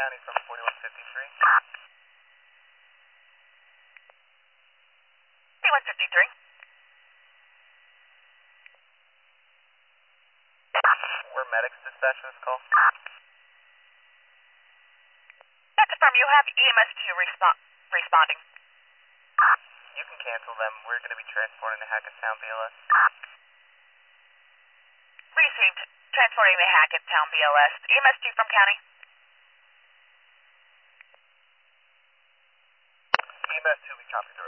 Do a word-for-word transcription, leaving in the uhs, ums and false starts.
County from forty-one fifty-three. forty-one fifty-three. We're medics dispatching this call. Yeah, confirm you have E M S two respo- responding. You can cancel them. We're going to be transporting to Hackettstown B L S. Received. Transporting to Hackettstown B L S. E M S two from county. E M S two, we copy.